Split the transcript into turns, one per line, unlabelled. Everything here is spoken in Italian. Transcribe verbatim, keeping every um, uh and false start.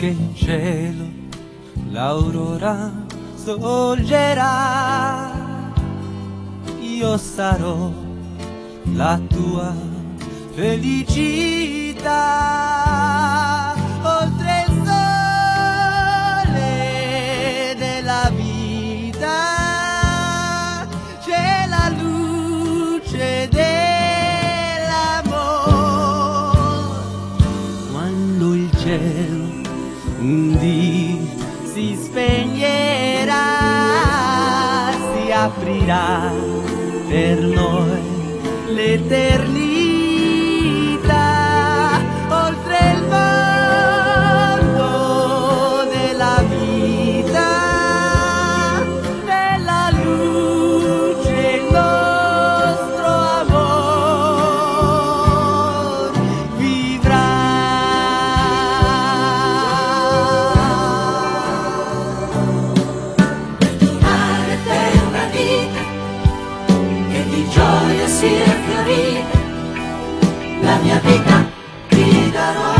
che in cielo l'aurora sorgerà, io sarò la tua felicità. Oltre il sole della vita c'è la luce dell'amore. Quando il cielo un dì si spegnerà, si aprirà per noi l'eternità. Oltre il mondo della vita, nella luce il nostro amor vivrà.
Mare per una vita che di gioia sia fiorita, la mia vita ti darò.